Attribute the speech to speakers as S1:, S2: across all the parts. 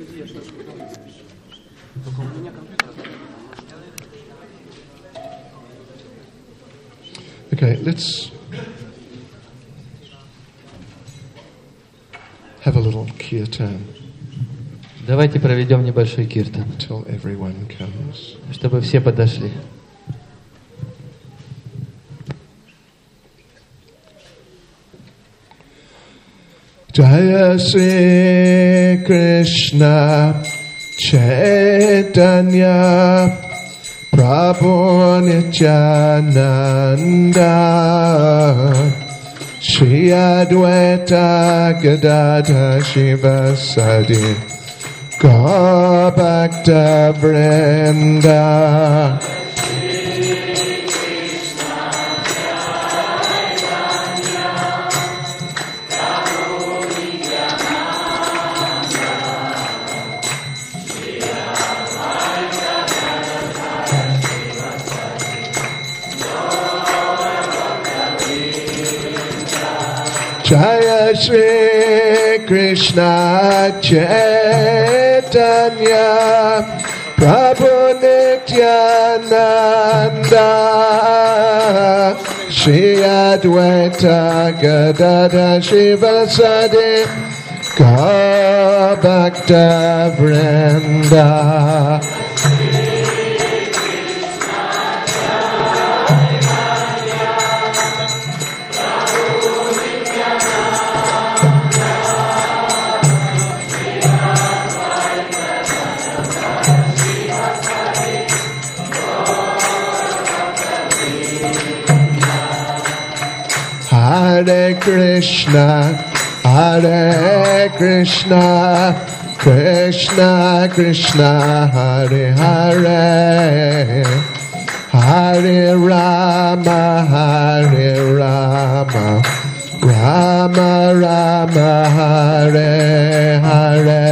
S1: Okay, let's have a little kirtan.
S2: Давайте проведем небольшой киртан,
S1: Until everyone comes.
S2: чтобы все подошли.
S1: Jaya Sri Krishna Chaitanya Prabhu Nityananda Shri Advaita Gadadhar Shivasadi Gaur Bhakta Vrinda Jaya Shri Krishna Chaitanya Prabhu Nityananda Shri Advaita Gadadhar Shivasadi Gaur Bhakta Vrinda Hare Krishna, Krishna Krishna, Hare Hare, Hare Rama, Rama Rama, Hare Hare.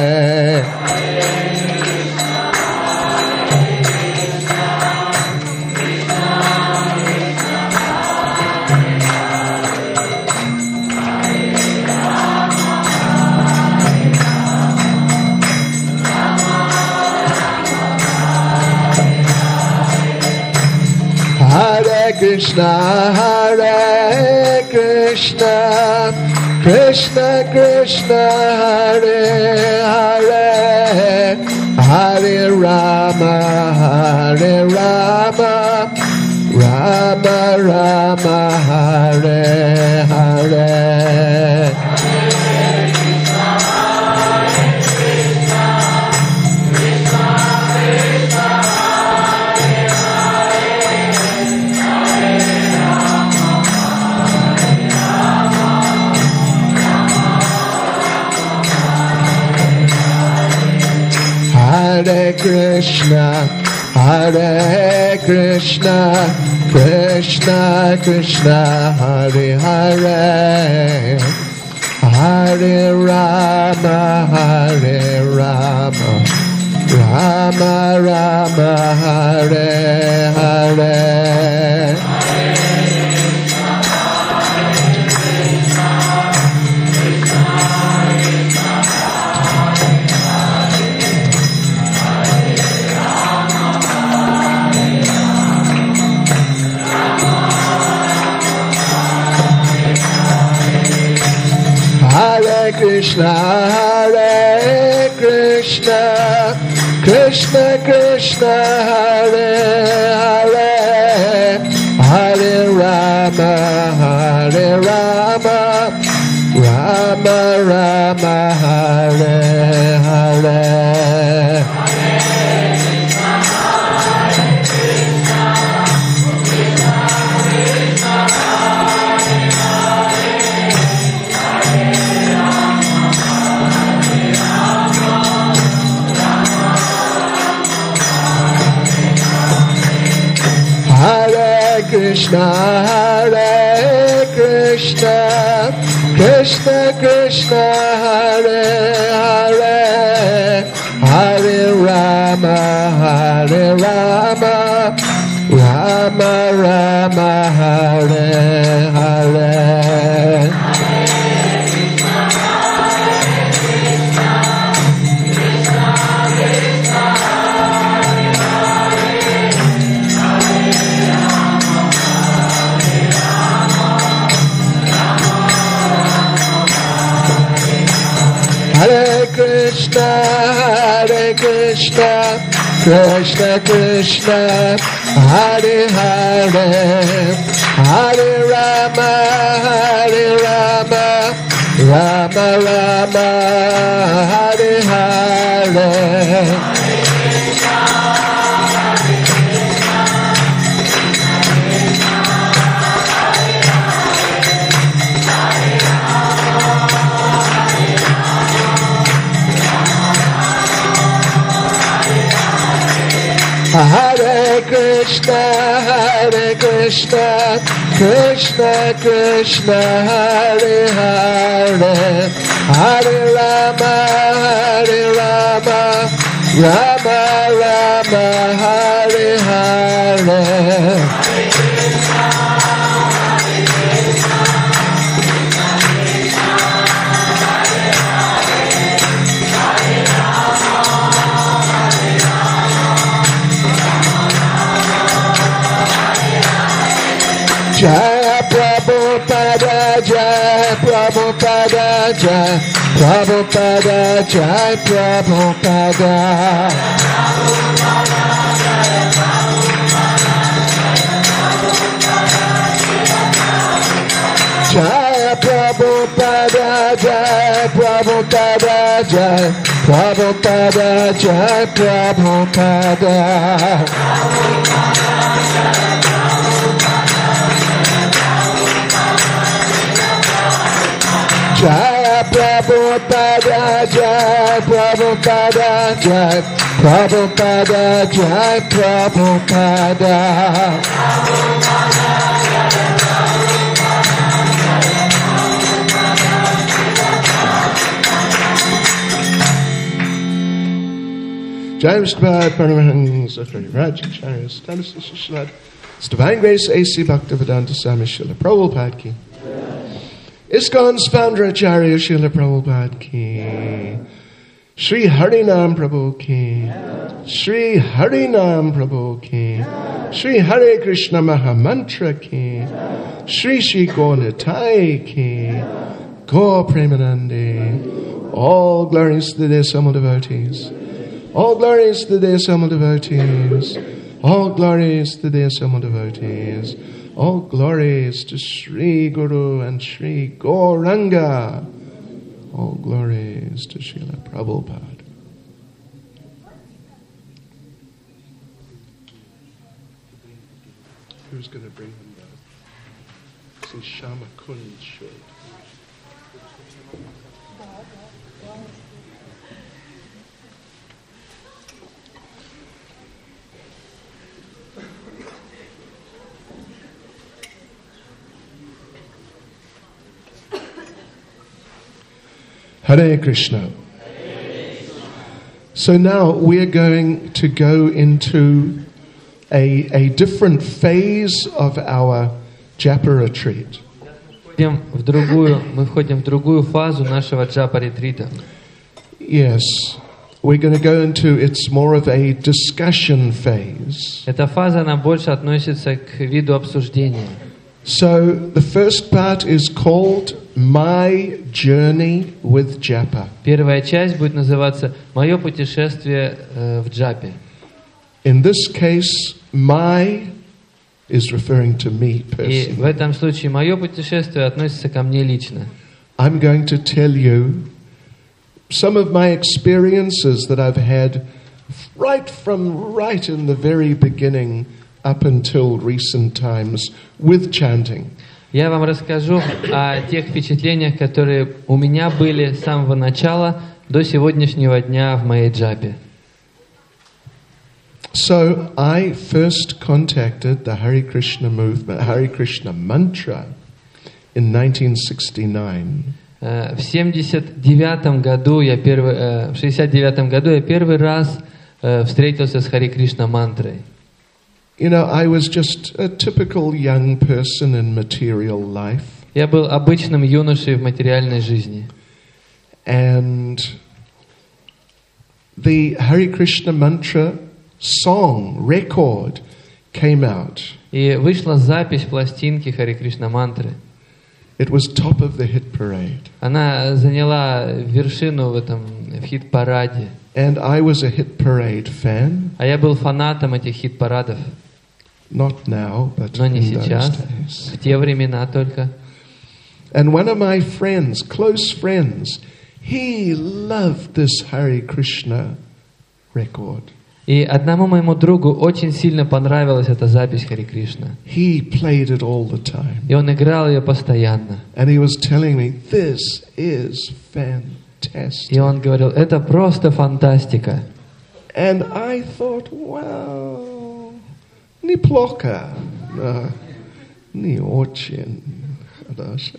S1: Hare Krishna, Krishna Krishna, Hare Hare, Hare Rama, Rama Rama, Hare Hare. Hare Krishna, Krishna Krishna, Hare Hare, Hare Rama, Rama Rama, Hare Hare. Hare Krishna, Krishna Krishna, Hare Hare, Hare Rama, Rama Rama, Hare Hare. Hare Krishna, Krishna Krishna, Hare Hare, Hare Rama, Rama Rama, Hare Hare. Hare Krishna, Krishna Krishna, Hare Hare, Hare Rama, Rama Rama, Hare Hare. Hare Krishna, Krishna Krishna, Hare Hare, Hare Rama, Rama Rama, Hare Hare. Jai Prabhupada, Jai Prabhupada, Jai Prabhupada, Jai Prabhupada. Jai Prabhupada, Jai Prabhupada, Jai Prabhupada, Jai Prabhupada. Jai Prabhupada, Jai Prabhupada, Jai Prabhupada, Jai Prabhupada. Jai Vishnupada Paramahansa Rajacharya Stanisa Shishlad. His Divine Grace A.C. Bhaktivedanta Swami Srila Prabhupada Ki. ISKCON's founder Acharya Srila Prabhupada Ki. Shri Harinam Prabhu Ki. Shri Harinam Prabhu Ki. Shri Hare Krishna Mahamantra Ki. Shri Shri Gaunitai Ki. Gaur Premanande. All glories to the Desammal devotees. All glories to the Desammal devotees. All glories to the Desammal devotees. All glories to Sri Guru and Sri Gauranga. All glories to Srila Prabhupada. Who's going to bring him down? See Shama Kund should. Hare Krishna. So now we're going to go into a different phase of our Japa retreat.
S2: Мы входим в другую фазу нашего джапа-ретрита.
S1: Yes, we're going to go into, it's more of a discussion phase.
S2: Эта фаза, она больше относится к виду обсуждения.
S1: So the first part is called My Journey with Japa.
S2: Первая часть будет называться «Мое путешествие в джапе».
S1: In this case, my is referring to me
S2: И
S1: personally.
S2: в этом случае мое путешествие относится ко мне лично.
S1: I'm going to tell you some of my experiences that I've had right in the very beginning up until recent times with chanting.
S2: Я вам расскажу о тех впечатлениях, которые у меня были с самого начала до сегодняшнего дня в моей джапе.
S1: So I first contacted the Hare Krishna movement, Hare Krishna mantra in 1969.
S2: В 69 году я первый раз встретился с Харе Кришна мантрой.
S1: You know, I was just a typical young person in material life.
S2: Я был обычным юношей в материальной жизни.
S1: And the Hare Krishna mantra song, record came out.
S2: И вышла запись пластинки Харе Кришна мантры.
S1: It was top of the hit parade.
S2: Она заняла вершину в хит-параде.
S1: And I was a hit parade fan.
S2: А я был фанатом этих хит-парадов.
S1: Not now, but
S2: Но не
S1: in those
S2: сейчас,
S1: days.
S2: в те времена только.
S1: And one of my friends, close friends, he loved this Hare Krishna record.
S2: И одному моему другу очень сильно понравилась эта запись Харе Кришна.
S1: He played it all the time.
S2: И он играл ее постоянно.
S1: And he was telling me, this is fantastic.
S2: И он говорил, это просто фантастика.
S1: And I thought, wow, неплохо, не очень хорошо.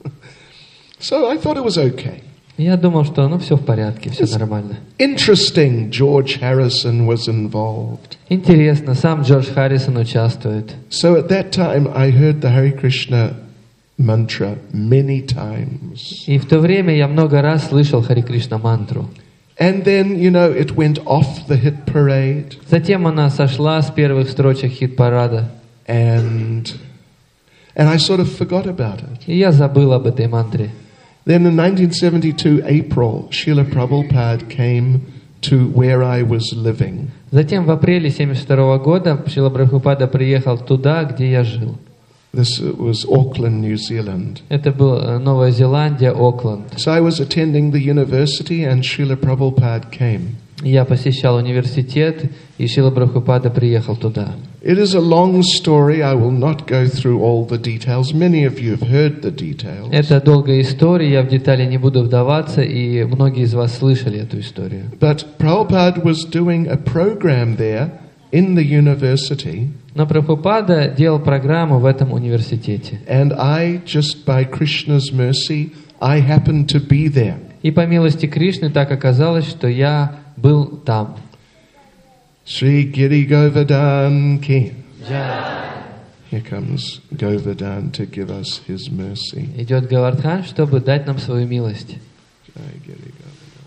S1: So I thought it was okay.
S2: Я думал, что все в порядке, все нормально.
S1: Interesting, George Harrison was involved.
S2: Интересно, сам Джордж Харрисон участвует.
S1: So at that time I heard the Hare Krishna mantra many times.
S2: И в то время я много раз слышал Харе Кришна мантру.
S1: And then, it went off the hit parade.
S2: Затем она сошла с первых строчек хит-парада.
S1: And I sort of forgot about it.
S2: И я забыл об этой мантре.
S1: Then in 1972 April, Srila Prabhupada came to where I was living.
S2: Затем в апреле 1972 года Шрила Прабхупада приехал туда, где я жил.
S1: This was Auckland, New Zealand.
S2: Это была Новая Зеландия, Окленд.
S1: So I was attending the university and Srila Prabhupada came.
S2: Я посещал университет, и Шрила Прабхупада приехал туда.
S1: It is a long story. I will not go through all the details. Many of you have heard the details.
S2: Это долгая история, я в детали не буду вдаваться, и многие из вас слышали эту историю.
S1: But Prabhupada was doing a program there in the university.
S2: Но Прабхупада делал программу в этом университете.
S1: And I, just by Krishna's mercy, I happened to be there.
S2: И по милости Кришны так оказалось, что я был там.
S1: Shri Giri Govardhan Ki. Here comes Govardhan to give us his mercy.
S2: Идет Говардхан, чтобы дать нам свою милость.
S1: Shri Giri Govardhan.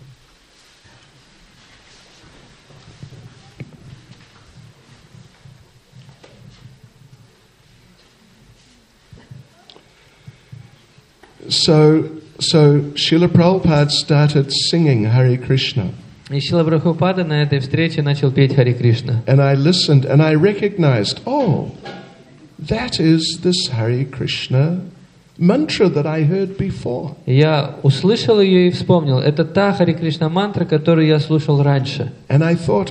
S1: So Srila Prabhupada started singing Hare Krishna.
S2: И Шрила Прабхупада на этой встрече начал петь Харе Кришна.
S1: And I listened and I recognized, that is this Hare Krishna mantra that I heard before.
S2: Я услышал ее и вспомнил. Это та Харе Кришна мантра, которую я слушал раньше.
S1: And I thought,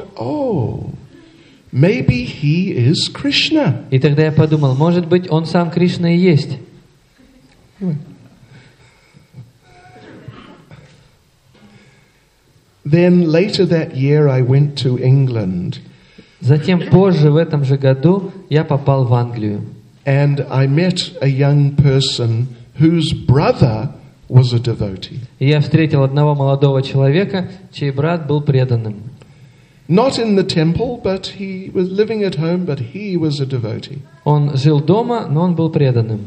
S1: maybe he is Krishna.
S2: И тогда я подумал, может быть, он сам Кришна и есть.
S1: Then later that year I went to England.
S2: Затем позже в этом же году я попал в Англию.
S1: And I met a young person whose brother was a devotee.
S2: И я встретил одного молодого человека, чей брат был преданным.
S1: Not in the temple, but he was living at home, but he was a devotee.
S2: Он жил дома, но он был преданным.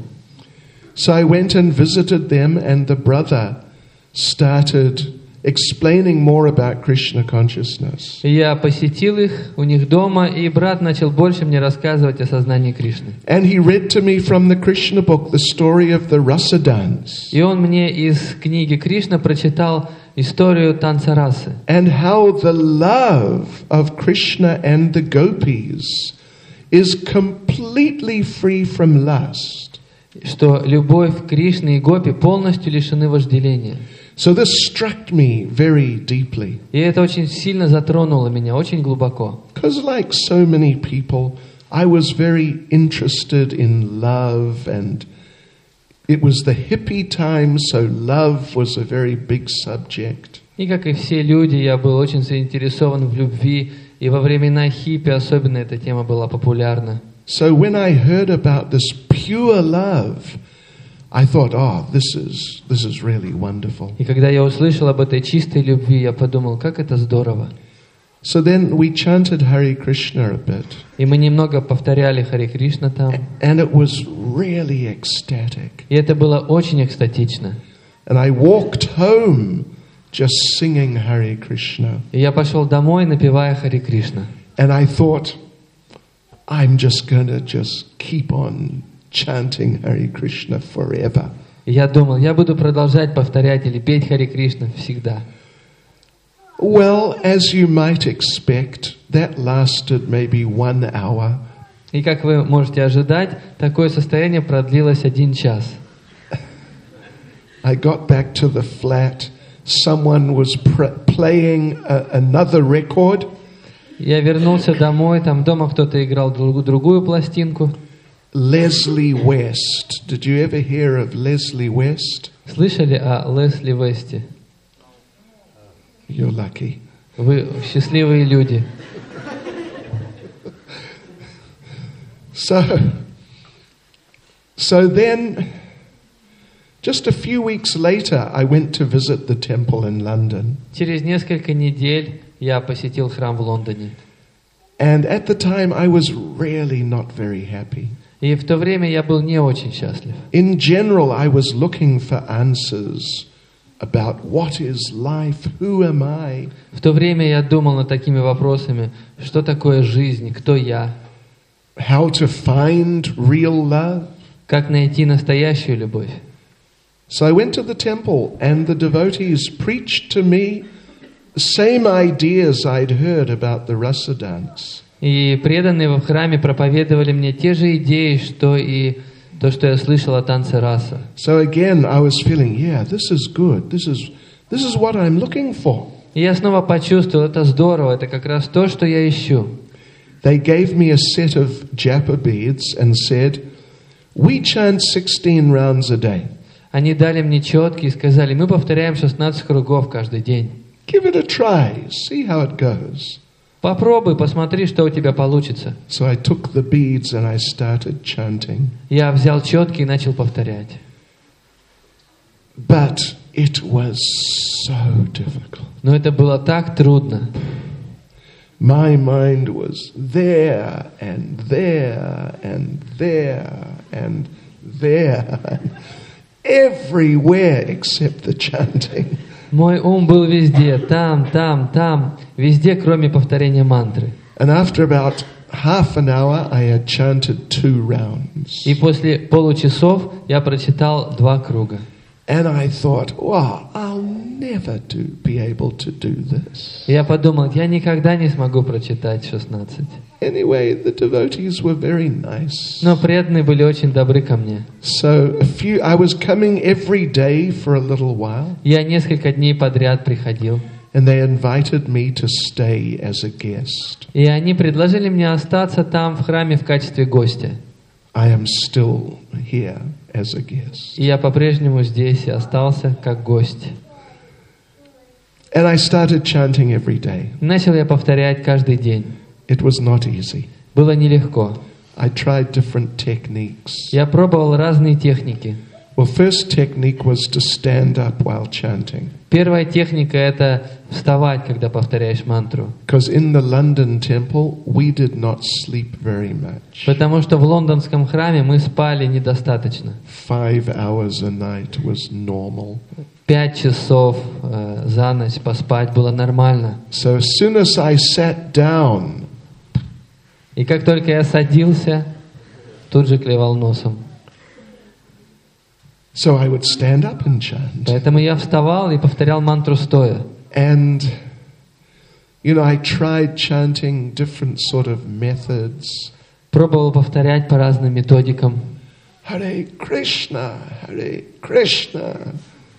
S1: So I went and visited them, and the brother started explaining more about Krishna consciousness.
S2: И я посетил их у них дома, и брат начал больше мне рассказывать о сознании Кришны.
S1: And he read to me from the Krishna book the story of the Rasa dance.
S2: И он мне из книги Кришна прочитал историю танца расы.
S1: And how the love of Krishna and the gopis is completely free from lust.
S2: Что любовь Кришны и гопи полностью лишены вожделения.
S1: So this struck me very deeply.
S2: И это очень сильно затронуло меня, очень глубоко.
S1: Because like so many people, I was very interested in love, and it was the hippie time, so love was a very big subject.
S2: И как и все люди, я был очень заинтересован в любви, и во времена хиппи особенно эта тема была популярна.
S1: So when I heard about this pure love, I thought, this is really wonderful.
S2: И когда я услышал об этой чистой любви, я подумал, как это здорово.
S1: So then we chanted Hare Krishna a bit.
S2: И мы немного повторяли Харе Кришна там.
S1: And it was really ecstatic.
S2: И это было очень экстатично.
S1: And I walked home just singing Hare Krishna.
S2: И я пошел домой, напевая Харе Кришна.
S1: And I thought, I'm just going to keep on chanting Hare Krishna forever.
S2: Я думал, я буду продолжать повторять или петь Харе Кришна всегда.
S1: Well, as you might expect, that lasted maybe 1 hour.
S2: И как вы можете ожидать, такое состояние продлилось 1 час.
S1: I got back to the flat. Someone was playing another record.
S2: Я вернулся домой, там дома кто-то играл другую пластинку.
S1: Leslie West. Did you ever hear of Leslie West?
S2: Слышали о Лесли Весте?
S1: You're lucky.
S2: Вы счастливые люди.
S1: So then, just a few weeks later, I went to visit the temple in London.
S2: Через несколько недель я посетил храм в Лондоне.
S1: And at the time, I was really not very happy.
S2: И в то время я был не очень счастлив.
S1: In general, I was looking for answers about what is life, who am I?
S2: В то время я думал над такими вопросами: что такое жизнь, кто я?
S1: How to find real love?
S2: Как найти настоящую любовь?
S1: So I went to the temple, and the devotees preached to me the same ideas I'd heard about the rasa dance.
S2: И преданные в храме проповедовали мне те же идеи, что и то, что я слышал о танце раса.
S1: So again, I was feeling, yeah, this is good. This is what I'm looking for.
S2: И я снова почувствовал, это здорово, это как раз то, что я ищу.
S1: They gave me a set of japa beads and said, we chant 16 rounds a day.
S2: Они дали мне четки и сказали: мы повторяем 16 кругов каждый день.
S1: Give it a try, see how it goes.
S2: Попробуй, посмотри, что у тебя получится.
S1: So I took the beads and I started chanting.
S2: Я взял четки и начал повторять.
S1: But it was so difficult.
S2: Но это было так трудно.
S1: My mind was there and there and there and there, everywhere except the chanting.
S2: Мой ум был везде, там, везде, кроме повторения мантры.
S1: And after about half an hour, I had chanted 2 rounds.
S2: И после получасов я прочитал 2 круга.
S1: And I thought, wow, I'll never be able to do this.
S2: Я подумал, я никогда не смогу прочитать 16.
S1: Anyway, the devotees were very nice.
S2: Но преданные были очень добры ко мне.
S1: So I was coming every day for a little while.
S2: Я несколько дней подряд приходил.
S1: And they invited me to stay as a guest.
S2: И они предложили мне остаться там в храме в качестве гостя.
S1: I am still here as a guest.
S2: И я по-прежнему здесь и остался как гость.
S1: And I started chanting every day.
S2: Начал я повторять каждый день.
S1: It was not easy.
S2: Было нелегко.
S1: I tried different techniques.
S2: Я пробовал разные техники.
S1: Well, first technique was to stand up while chanting.
S2: Первая техника — это вставать, когда повторяешь мантру.
S1: Because in the London temple, we did not sleep very much.
S2: Потому что в лондонском храме мы спали недостаточно.
S1: 5 hours a night was normal.
S2: 5 часов за ночь поспать было нормально.
S1: So as soon as I sat down,
S2: И как только я садился, тут же клевал носом.
S1: so I would stand up and chant.
S2: Поэтому я вставал и повторял мантру стоя.
S1: And, I tried chanting different sort of methods.
S2: Пробовал повторять по разным методикам.
S1: Hare Krishna, Hare Krishna,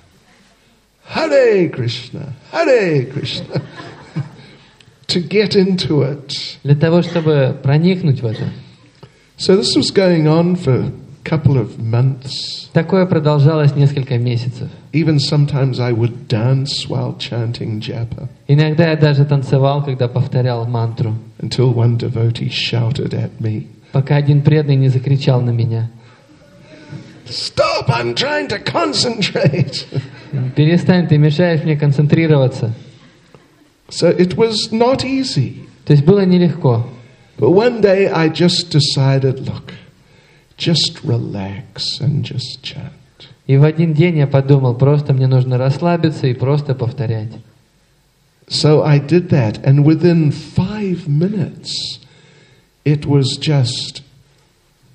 S1: Hare Krishna, Hare Krishna. To get into it.
S2: Для того, чтобы проникнуть в это.
S1: So this was going on for a couple of months.
S2: Такое продолжалось несколько месяцев.
S1: Even sometimes I would dance while chanting japa.
S2: Иногда я даже танцевал, когда повторял мантру.
S1: Until one devotee shouted at me.
S2: Пока один преданный не закричал на меня.
S1: Stop, I'm trying to concentrate.
S2: Перестань, ты мешаешь мне концентрироваться.
S1: So it was not easy.
S2: То есть было нелегко.
S1: But one day I just decided, look, just relax and just chant.
S2: И в один день я подумал, просто мне нужно расслабиться и просто повторять.
S1: So I did that, and within 5 minutes, it was just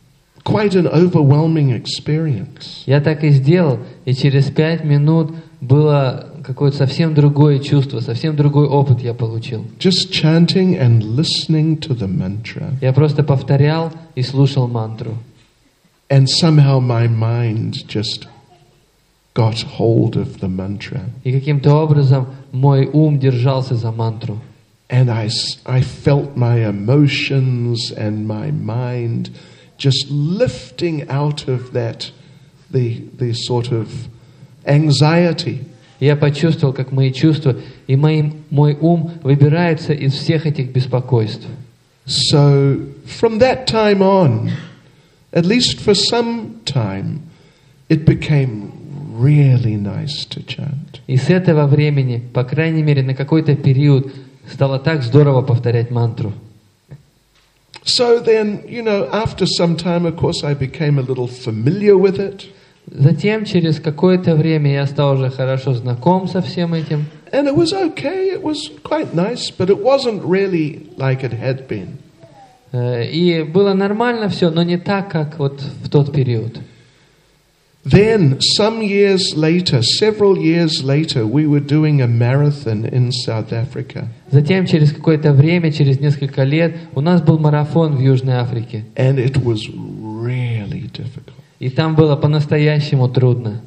S1: quite an overwhelming experience.
S2: Я так и сделал, и через 5 минут было какое-то совсем другое чувство, совсем другой опыт я получил.
S1: Just chanting and listening to the mantra.
S2: Я просто повторял и слушал мантру.
S1: And somehow my mind just got hold of the mantra.
S2: И каким-то образом мой ум держался за мантру.
S1: And I felt my emotions and my mind just lifting out of that, the sort of anxiety.
S2: Я почувствовал, как мои чувства и мой ум выбираются из всех этих беспокойств.
S1: So from that time on, at least for some time, it became really nice to chant.
S2: И с этого времени, по крайней мере, на какой-то период, стало так здорово повторять мантру.
S1: So then, after some time, of course, I became a little familiar with it.
S2: Затем, через какое-то время, я стал уже хорошо знаком со всем этим.
S1: And it was okay, it was quite nice, but it wasn't really like it had been.
S2: И было нормально все, но не так, как вот в тот период.
S1: Then, some years later, several years later, we were doing a marathon in South Africa.
S2: Затем, через какое-то время, через несколько лет, у нас был марафон в Южной Африке.
S1: And it was really difficult.
S2: И там было по-настоящему трудно.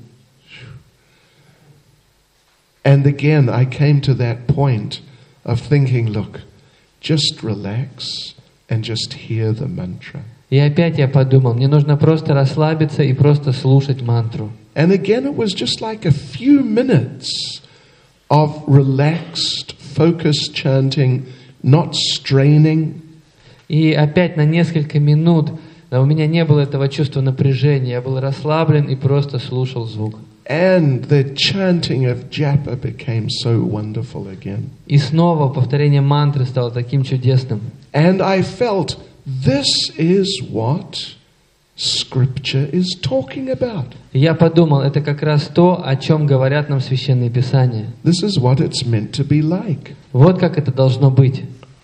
S1: And again, I came to that point of thinking, look, just relax and just hear the mantra.
S2: И опять я подумал, мне нужно просто расслабиться и просто слушать мантру.
S1: And again, it was just like a few minutes of relaxed, focused chanting, not straining.
S2: И опять на несколько минут у меня не было этого чувства напряжения, я был расслаблен и просто слушал звук.
S1: And the chanting of japa became so wonderful again.
S2: И снова повторение мантры стало таким чудесным.
S1: And I felt this is what Scripture is talking about.
S2: И я подумал, это как раз то, о чем говорят нам Священные Писания.
S1: This is what it's meant to be like.
S2: Вот как это должно быть.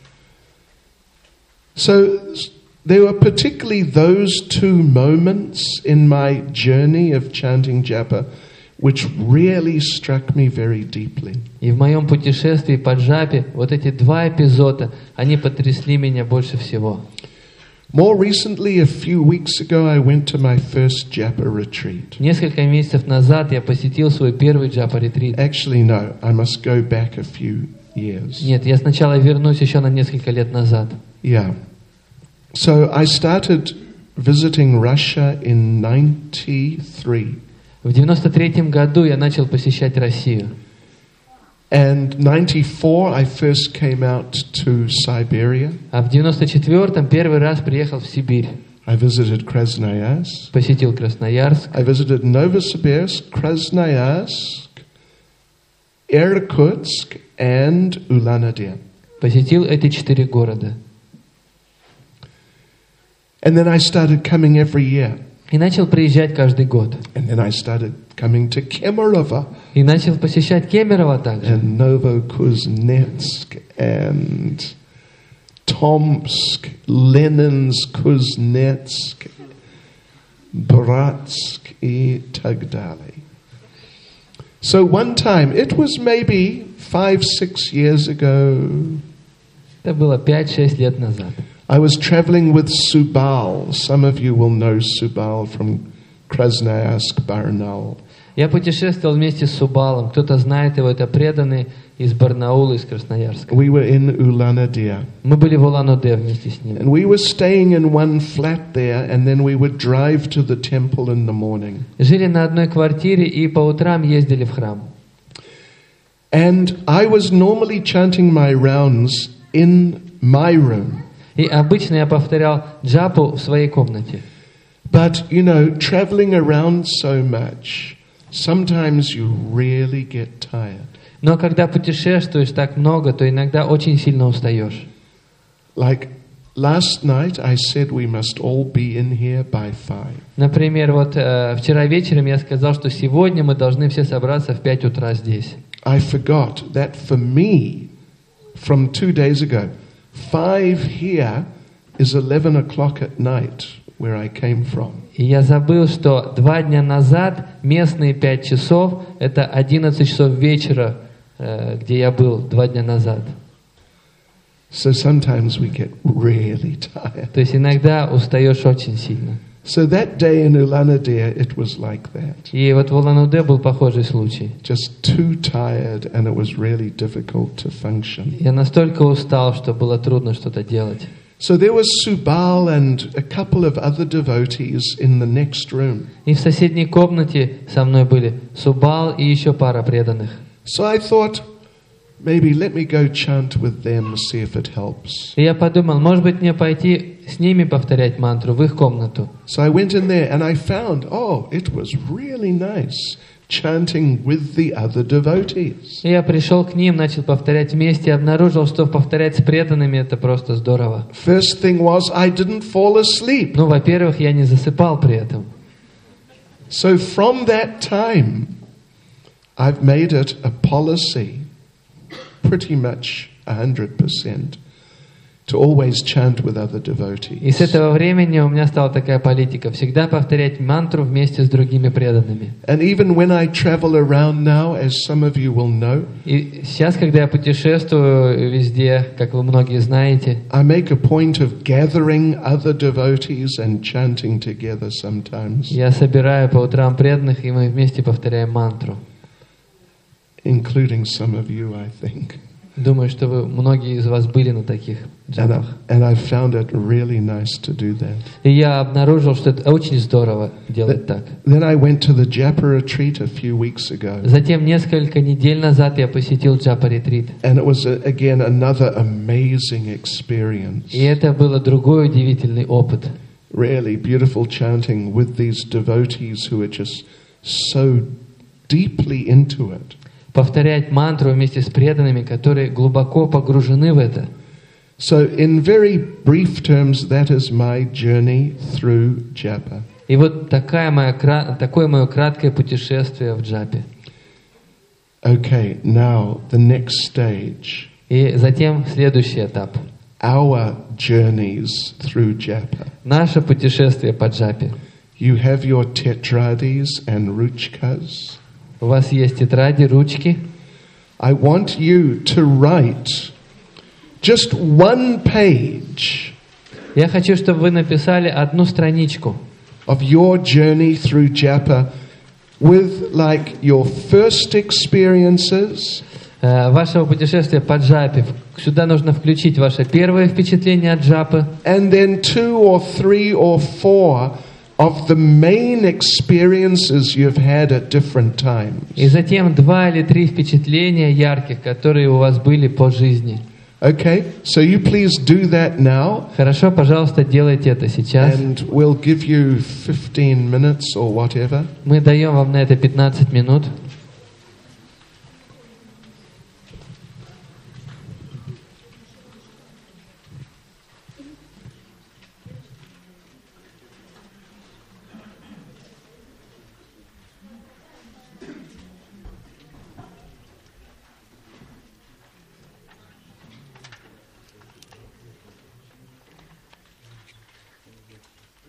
S1: So there were particularly those two moments in my journey of chanting japa which really struck me very deeply.
S2: И в моем путешествии по джапе вот эти два эпизода, они потрясли меня больше всего.
S1: More recently, a few weeks ago, I went to my first japa retreat.
S2: Несколько месяцев назад я посетил свой первый джапа-ретрит.
S1: Actually, no, I must go back a few years.
S2: Нет, я сначала вернусь еще на несколько лет назад.
S1: Yeah. So I started visiting Russia in 93.
S2: В 93-м году я начал посещать Россию.
S1: And 94, I first came out to Siberia.
S2: А в 94-м первый раз приехал в Сибирь.
S1: I visited Krasnoyarsk.
S2: Посетил Красноярск.
S1: I visited Novosibirsk, Krasnoyarsk, Irkutsk, and Ulan-Ude.
S2: Посетил эти 4 города.
S1: And then I started coming every year.
S2: И начал приезжать каждый год.
S1: And then I started coming to Kemerovo.
S2: И начал посещать Кемерово также.
S1: And Novokuznetsk and Tomsk, Leninsk, Bratsk и так далее. So one time, it was maybe 5-6 years ago,
S2: Это было 5-6 лет назад.
S1: I was traveling with Subal. Some of you will know Subal from Krasnoyarsk, Barnaul.
S2: Я путешествовал вместе с Субалом. Кто-то знает его, это преданный из Барнаула, из Красноярска.
S1: We were in Ulan-Ude.
S2: Мы были в Улан-Удэ вместе с ним.
S1: And we were staying in one flat there, and then we would drive to the temple in the morning.
S2: Жили на одной квартире и по утрам ездили в храм.
S1: And I was normally chanting my rounds in my room.
S2: И обычно я повторял джапу в своей комнате.
S1: But, traveling around so much, sometimes you really get tired.
S2: Но когда путешествуешь так много, то иногда очень сильно устаешь.
S1: Like last night I said we must all be in here by 5.
S2: Например, вчера вечером я сказал, что сегодня мы должны все собраться в 5 утра здесь.
S1: I forgot that for me, from 2 days ago, 5 here is 11 o'clock at night where I came from.
S2: И я забыл, что 2 дня назад местные 5 часов — это 11 часов вечера, где я был 2 дня назад.
S1: So sometimes we get really tired.
S2: То есть иногда устаешь очень сильно.
S1: So that day in Ulan-Ude, it was like that.
S2: И вот в Улан-Удэ был похожий случай.
S1: Just too tired, and it was really difficult to function.
S2: Я настолько устал, что было трудно что-то делать.
S1: So there was Subal and a couple of other devotees in the next room.
S2: И в соседней комнате со мной были Субал и еще пара преданных.
S1: So I thought, maybe let me go chant with them, see if it helps.
S2: И я подумал, может быть, мне пойти с ними повторять мантру в их комнату.
S1: So I went in there and I found, it was really nice chanting with the other devotees.
S2: И я пришел к ним, начал повторять вместе, и обнаружил, что повторять с преданными — это просто здорово.
S1: First thing was, I didn't fall asleep.
S2: Ну, во-первых, я не засыпал при этом.
S1: So from that time, I've made it a policy, pretty much 100%, to always chant with other devotees.
S2: И с этого времени у меня стала такая политика — всегда повторять мантру вместе с другими преданными.
S1: And even when I travel around now, as some of you will know,
S2: И сейчас, когда я путешествую везде, как вы многие знаете,
S1: I make a point of gathering other devotees and chanting together sometimes,
S2: я собираю по утрам преданных, и мы вместе повторяем мантру.
S1: including some of you, I think.
S2: Думаю, что многие из вас были на таких джапах.
S1: And I found it really nice to do that.
S2: И я обнаружил, что это очень здорово делать так.
S1: Then I went to the Japa retreat a few weeks ago.
S2: Затем, несколько недель назад, я посетил джапа-ретрит.
S1: And it was, again, another amazing experience.
S2: И это был другой удивительный опыт.
S1: Really beautiful chanting with these devotees who are just so deeply into it.
S2: Повторять мантру вместе с преданными, которые глубоко погружены в это.
S1: So in very brief terms, that is my journey through Japa.
S2: И вот такое мое краткое путешествие в джапе.
S1: Okay, now the next stage.
S2: И затем следующий этап.
S1: Our journeys through Japa.
S2: Наше путешествие по джапе.
S1: You have your tetradis and ruchkas.
S2: У вас есть тетради, ручки.
S1: I want you to write just one page
S2: Я хочу, чтобы вы написали одну страничку
S1: of your journey through Japa with like your first experiences,
S2: вашего путешествия по джапе. Сюда нужно включить ваше первое впечатление от джапы.
S1: and then 2 or 3 or 4 of the main experiences you've had at different times.
S2: И затем 2 или 3 впечатления ярких, которые у вас были по жизни.
S1: Okay, so you please do that now,
S2: Хорошо, пожалуйста, делайте это сейчас.
S1: and we'll give you 15 minutes or whatever.
S2: Мы даем вам на это 15 минут.